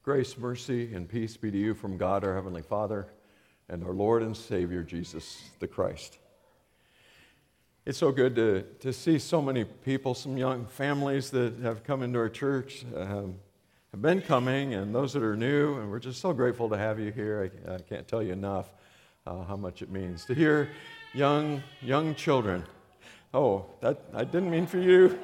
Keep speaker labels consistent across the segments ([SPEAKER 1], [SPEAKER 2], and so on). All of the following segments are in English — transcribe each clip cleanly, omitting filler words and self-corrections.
[SPEAKER 1] Grace, mercy, and peace be to you from God, our Heavenly Father, and our Lord and Savior, Jesus the Christ. It's so good to see so many people, some young families that have come into our church, have been coming, and those that are new, and we're just so grateful to have you here. I can't tell you enough how much it means. To hear young children. Oh, that I didn't mean for you.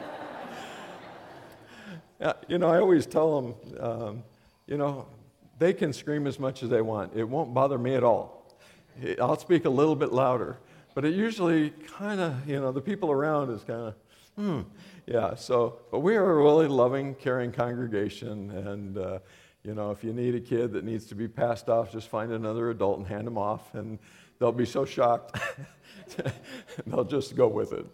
[SPEAKER 1] I always tell them, they can scream as much as they want. It won't bother me at all. I'll speak a little bit louder. But it usually kind of, the people around is kind of, but we are a really loving, caring congregation. And, if you need a kid that needs to be passed off, just find another adult and hand them off. And they'll be so shocked. They'll just go with it.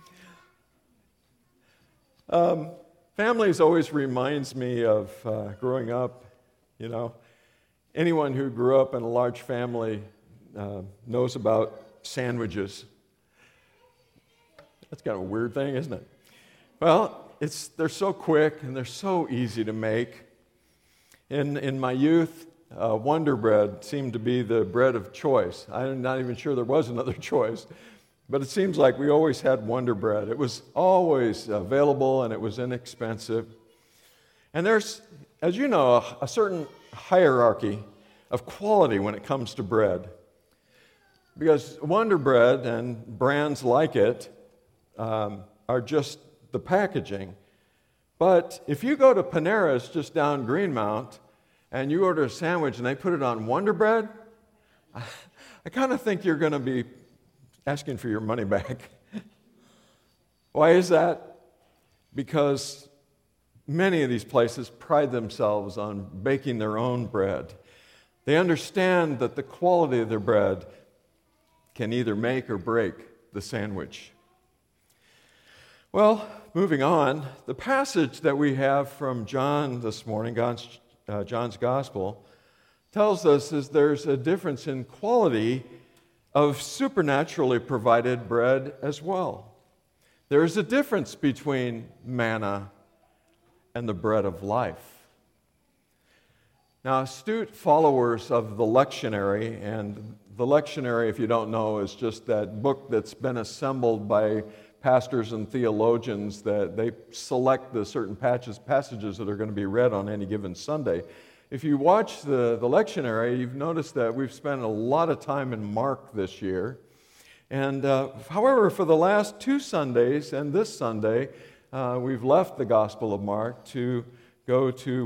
[SPEAKER 1] Families always reminds me of growing up. Anyone who grew up in a large family knows about sandwiches. That's kind of a weird thing, isn't it? Well, they're so quick and they're so easy to make. In my youth, Wonder Bread seemed to be the bread of choice. I'm not even sure there was another choice. But it seems like we always had Wonder Bread. It was always available and it was inexpensive. And there's, as you know, a certain hierarchy of quality when it comes to bread. Because Wonder Bread and brands like it are just the packaging. But if you go to Panera's just down Greenmount and you order a sandwich and they put it on Wonder Bread, I kind of think you're going to be asking for your money back. Why is that? Because many of these places pride themselves on baking their own bread. They understand that the quality of their bread can either make or break the sandwich. Well, moving on, the passage that we have from John this morning, John's Gospel, tells us is there's a difference in quality of supernaturally provided bread as well. There is a difference between manna and the bread of life. Now, astute followers of the lectionary, and the lectionary, if you don't know, is just that book that's been assembled by pastors and theologians that they select the certain passages that are going to be read on any given Sunday. If you watch the lectionary, you've noticed that we've spent a lot of time in Mark this year. And however, for the last 2 Sundays and this Sunday, we've left the Gospel of Mark to go to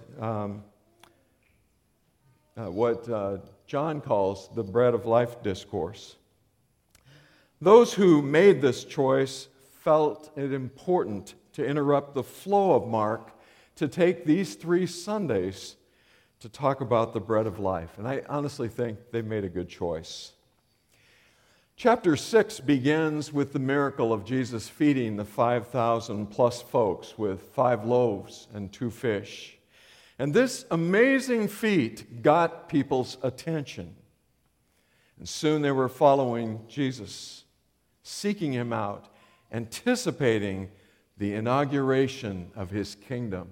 [SPEAKER 1] what John calls the bread of life discourse. Those who made this choice felt it important to interrupt the flow of Mark to take these 3 Sundays to talk about the bread of life. And I honestly think they made a good choice. Chapter 6 begins with the miracle of Jesus feeding the 5,000 plus folks with 5 loaves and 2 fish. And this amazing feat got people's attention. And soon they were following Jesus, seeking him out, anticipating the inauguration of his kingdom.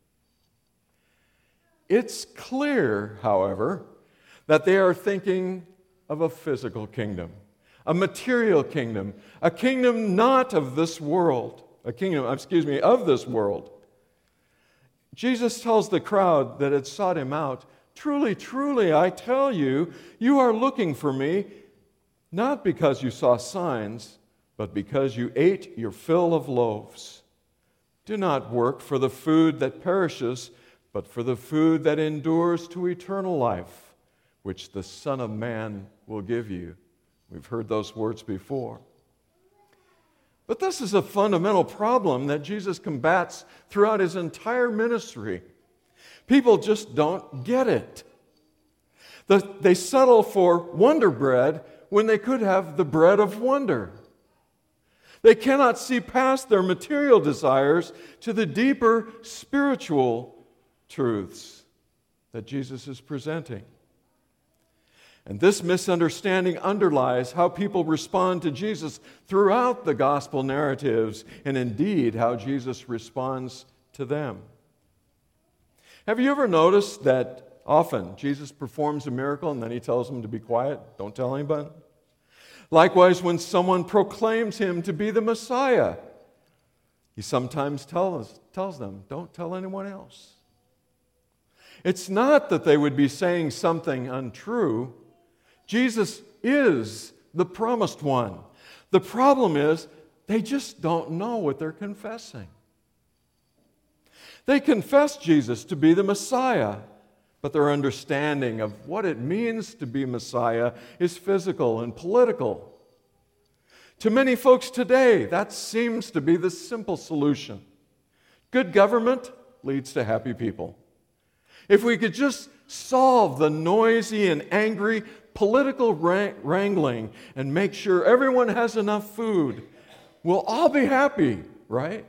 [SPEAKER 1] It's clear, however, that they are thinking of a physical kingdom, a material kingdom, a kingdom not of this world, of this world. Jesus tells the crowd that had sought him out, "Truly, truly, I tell you, you are looking for me, not because you saw signs, but because you ate your fill of loaves. Do not work for the food that perishes, but for the food that endures to eternal life, which the Son of Man will give you." We've heard those words before. But this is a fundamental problem that Jesus combats throughout his entire ministry. People just don't get it. They settle for Wonder Bread when they could have the bread of wonder. They cannot see past their material desires to the deeper spiritual truths that Jesus is presenting. And this misunderstanding underlies how people respond to Jesus throughout the gospel narratives, and indeed how Jesus responds to them. Have you ever noticed that often Jesus performs a miracle and then he tells them to be quiet? Don't tell anybody. Likewise, when someone proclaims him to be the Messiah, he sometimes tells them, don't tell anyone else. It's not that they would be saying something untrue. Jesus is the promised one. The problem is they just don't know what they're confessing. They confess Jesus to be the Messiah, but their understanding of what it means to be Messiah is physical and political. To many folks today, that seems to be the simple solution. Good government leads to happy people. If we could just solve the noisy and angry political wrangling and make sure everyone has enough food, we'll all be happy, right?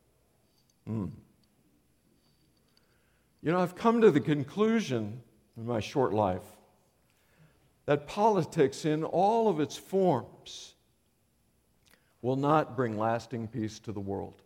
[SPEAKER 1] You know, I've come to the conclusion in my short life that politics in all of its forms will not bring lasting peace to the world.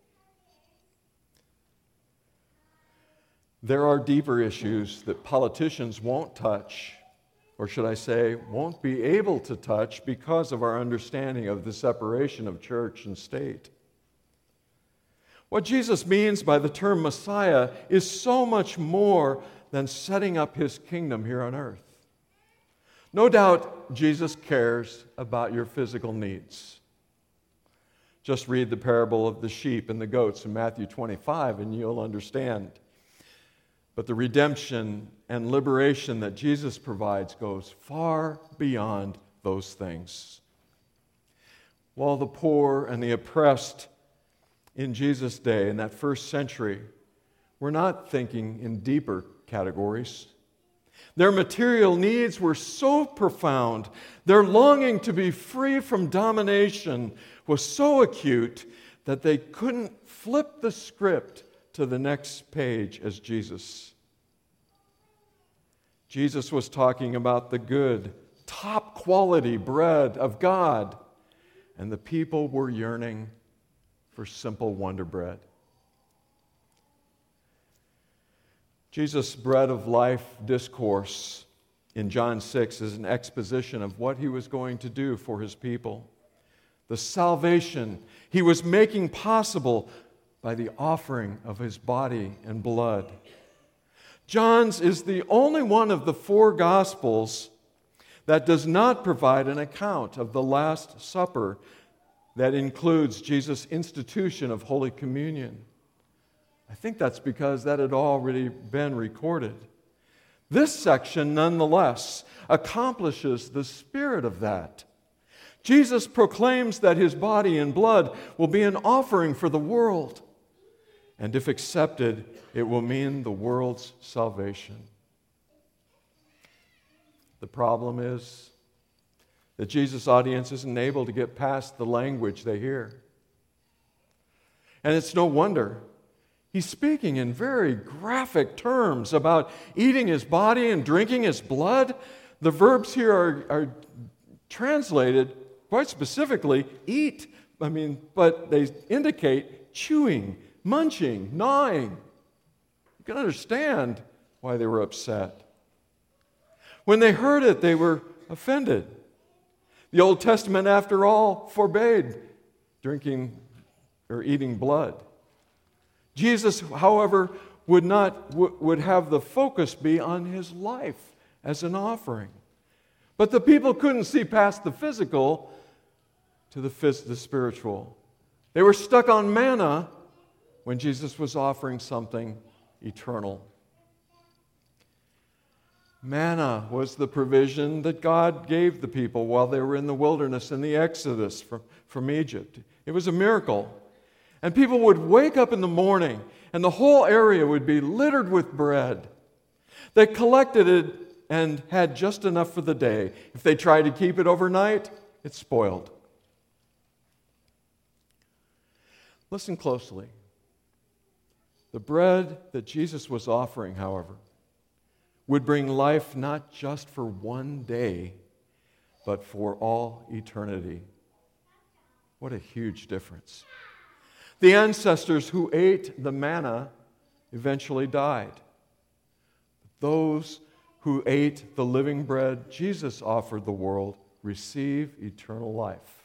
[SPEAKER 1] There are deeper issues that politicians won't touch, or should I say, won't be able to touch because of our understanding of the separation of church and state. What Jesus means by the term Messiah is so much more than setting up his kingdom here on earth. No doubt Jesus cares about your physical needs. Just read the parable of the sheep and the goats in Matthew 25 and you'll understand. But the redemption and liberation that Jesus provides goes far beyond those things. While the poor and the oppressed in Jesus' day, in that first century, were not thinking in deeper categories. Their material needs were so profound, their longing to be free from domination was so acute that they couldn't flip the script to the next page as Jesus. Jesus was talking about the good, top quality bread of God, and the people were yearning for simple wonder bread. Jesus' bread of life discourse in John 6 is an exposition of what he was going to do for his people. The salvation he was making possible by the offering of his body and blood. John's is the only one of the four Gospels that does not provide an account of the Last Supper that includes Jesus' institution of Holy Communion. I think that's because that had already been recorded. This section, nonetheless, accomplishes the spirit of that. Jesus proclaims that his body and blood will be an offering for the world, and if accepted, it will mean the world's salvation. The problem is that Jesus' audience isn't able to get past the language they hear. And it's no wonder. He's speaking in very graphic terms about eating his body and drinking his blood. The verbs here are translated quite specifically, eat. But they indicate chewing, munching, gnawing. You can understand why they were upset. When they heard it, they were offended. The Old Testament, after all, forbade drinking or eating blood. Jesus, however, would have the focus be on his life as an offering. But the people couldn't see past the physical to the spiritual. They were stuck on manna when Jesus was offering something eternal. Manna was the provision that God gave the people while they were in the wilderness in the Exodus from Egypt. It was a miracle. And people would wake up in the morning and the whole area would be littered with bread. They collected it and had just enough for the day. If they tried to keep it overnight, it spoiled. Listen closely. The bread that Jesus was offering, however, would bring life not just for one day, but for all eternity. What a huge difference. The ancestors who ate the manna eventually died. Those who ate the living bread Jesus offered the world receive eternal life.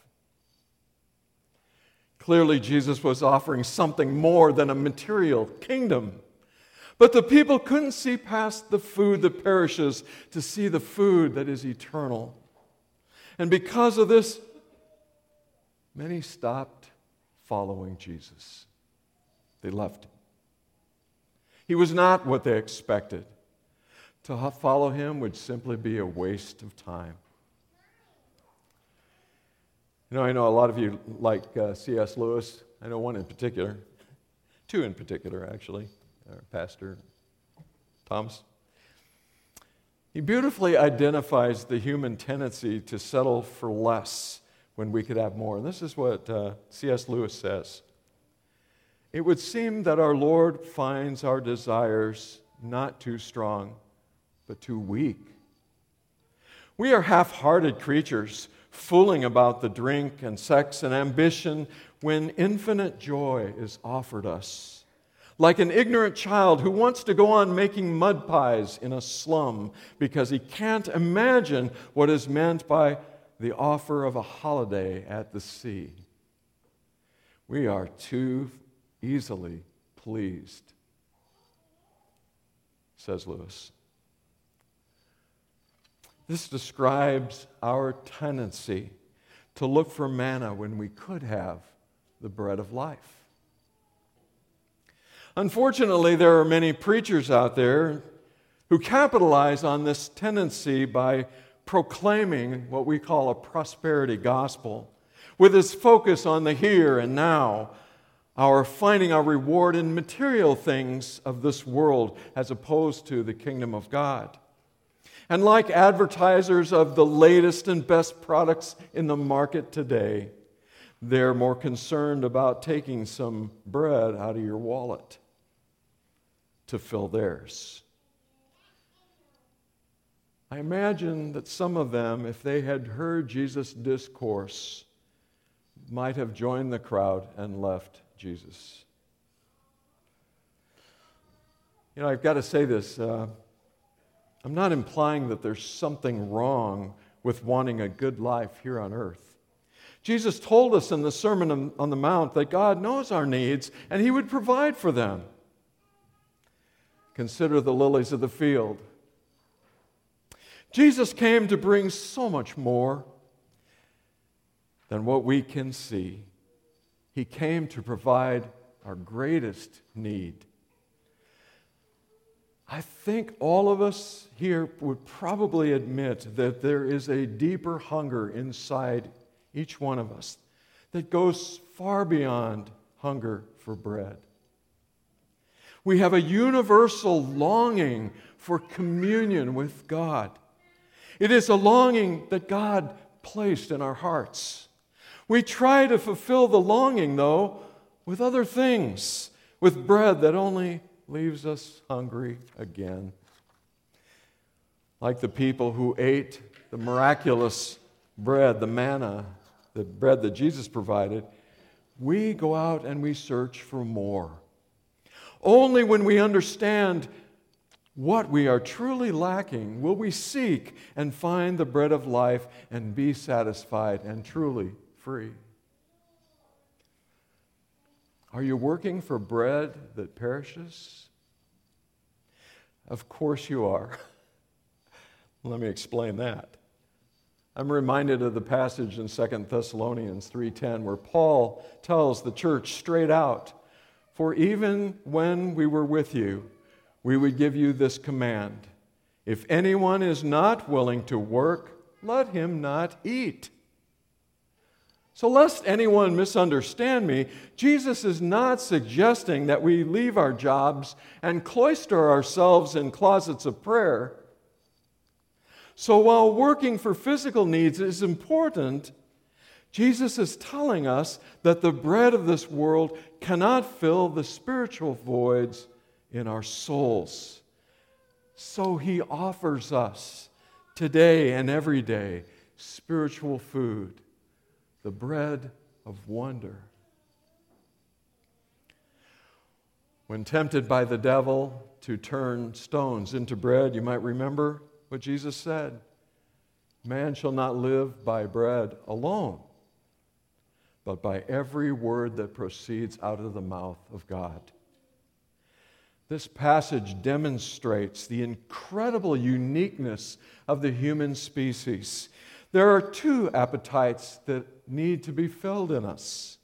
[SPEAKER 1] Clearly, Jesus was offering something more than a material kingdom. But the people couldn't see past the food that perishes to see the food that is eternal. And because of this, many stopped following Jesus. They left him. He was not what they expected. To follow him would simply be a waste of time. I know a lot of you like C.S. Lewis. I know one in particular. Two in particular, actually. Pastor Thomas. He beautifully identifies the human tendency to settle for less when we could have more. And this is what C.S. Lewis says. It would seem that our Lord finds our desires not too strong, but too weak. We are half-hearted creatures, fooling about the drink and sex and ambition when infinite joy is offered us. Like an ignorant child who wants to go on making mud pies in a slum because he can't imagine what is meant by the offer of a holiday at the sea. We are too easily pleased, says Lewis. This describes our tendency to look for manna when we could have the bread of life. Unfortunately, there are many preachers out there who capitalize on this tendency by proclaiming what we call a prosperity gospel, with its focus on the here and now, our finding our reward in material things of this world as opposed to the kingdom of God. And like advertisers of the latest and best products in the market today, they're more concerned about taking some bread out of your wallet to fill theirs. I imagine that some of them, if they had heard Jesus' discourse, might have joined the crowd and left Jesus. I've got to say this. I'm not implying that there's something wrong with wanting a good life here on earth. Jesus told us in the Sermon on the Mount that God knows our needs and He would provide for them. Consider the lilies of the field. Jesus came to bring so much more than what we can see. He came to provide our greatest need. I think all of us here would probably admit that there is a deeper hunger inside each one of us that goes far beyond hunger for bread. We have a universal longing for communion with God. It is a longing that God placed in our hearts. We try to fulfill the longing, though, with other things, with bread that only leaves us hungry again. Like the people who ate the miraculous bread, the manna, the bread that Jesus provided, we go out and we search for more. Only when we understand what we are truly lacking will we seek and find the bread of life and be satisfied and truly free. Are you working for bread that perishes? Of course you are. Let me explain that. I'm reminded of the passage in 2 Thessalonians 3:10 where Paul tells the church straight out, "For even when we were with you, we would give you this command: if anyone is not willing to work, let him not eat." So lest anyone misunderstand me, Jesus is not suggesting that we leave our jobs and cloister ourselves in closets of prayer. So while working for physical needs is important, Jesus is telling us that the bread of this world cannot fill the spiritual voids in our souls. So He offers us today and every day spiritual food, the bread of wonder. When tempted by the devil to turn stones into bread, you might remember what Jesus said. Man shall not live by bread alone, but by every word that proceeds out of the mouth of God. This passage demonstrates the incredible uniqueness of the human species. There are two appetites that need to be filled in us.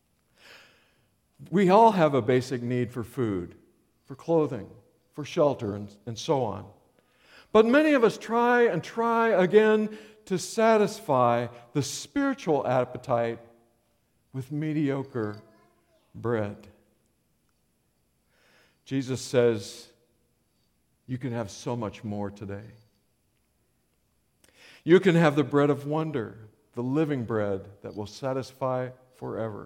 [SPEAKER 1] We all have a basic need for food, for clothing, for shelter, and so on. But many of us try again to satisfy the spiritual appetite with mediocre bread. Jesus says, you can have so much more today. You can have the bread of wonder, the living bread that will satisfy forever.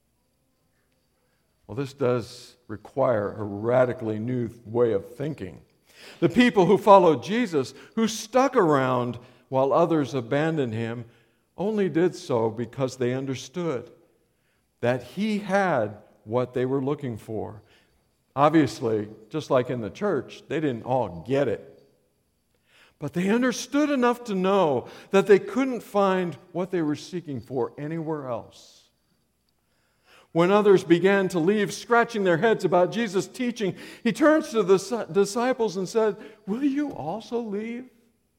[SPEAKER 1] Well, this does require a radically new way of thinking. The people who followed Jesus, who stuck around while others abandoned him, only did so because they understood that he had what they were looking for. Obviously, just like in the church, they didn't all get it. But they understood enough to know that they couldn't find what they were seeking for anywhere else. When others began to leave, scratching their heads about Jesus' teaching, he turns to the disciples and said, "Will you also leave?"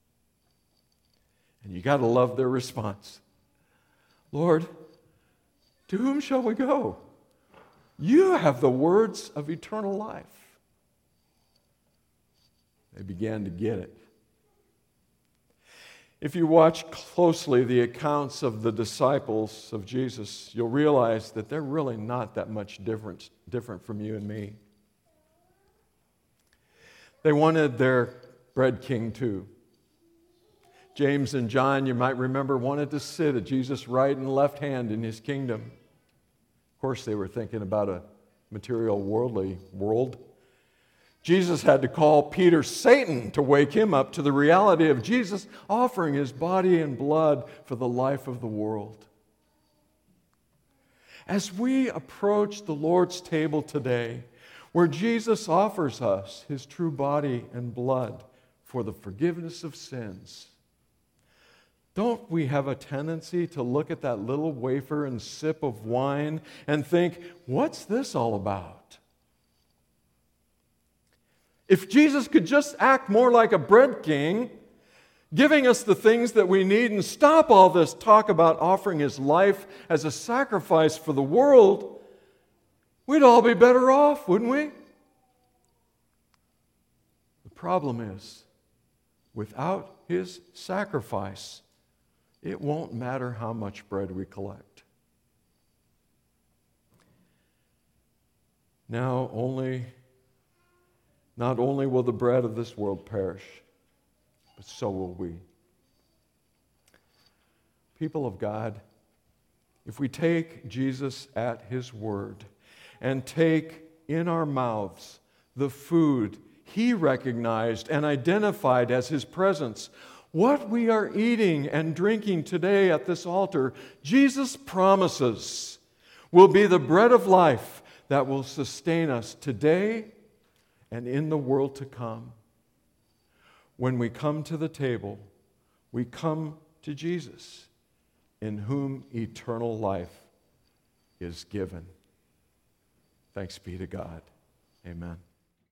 [SPEAKER 1] And you got to love their response. "Lord, to whom shall we go? You have the words of eternal life." They began to get it. If you watch closely the accounts of the disciples of Jesus, you'll realize that they're really not that much different from you and me. They wanted their bread king too. James and John, you might remember, wanted to sit at Jesus' right and left hand in his kingdom. Of course, they were thinking about a material, worldly world. Jesus had to call Peter Satan to wake him up to the reality of Jesus offering his body and blood for the life of the world. As we approach the Lord's table today, where Jesus offers us his true body and blood for the forgiveness of sins, don't we have a tendency to look at that little wafer and sip of wine and think, what's this all about? If Jesus could just act more like a bread king, giving us the things that we need and stop all this talk about offering his life as a sacrifice for the world, we'd all be better off, wouldn't we? The problem is, without his sacrifice, it won't matter how much bread we collect. Not only will the bread of this world perish, but so will we. People of God, if we take Jesus at his word and take in our mouths the food he recognized and identified as his presence, what we are eating and drinking today at this altar, Jesus promises will be the bread of life that will sustain us today and in the world to come. When we come to the table, we come to Jesus, in whom eternal life is given. Thanks be to God. Amen.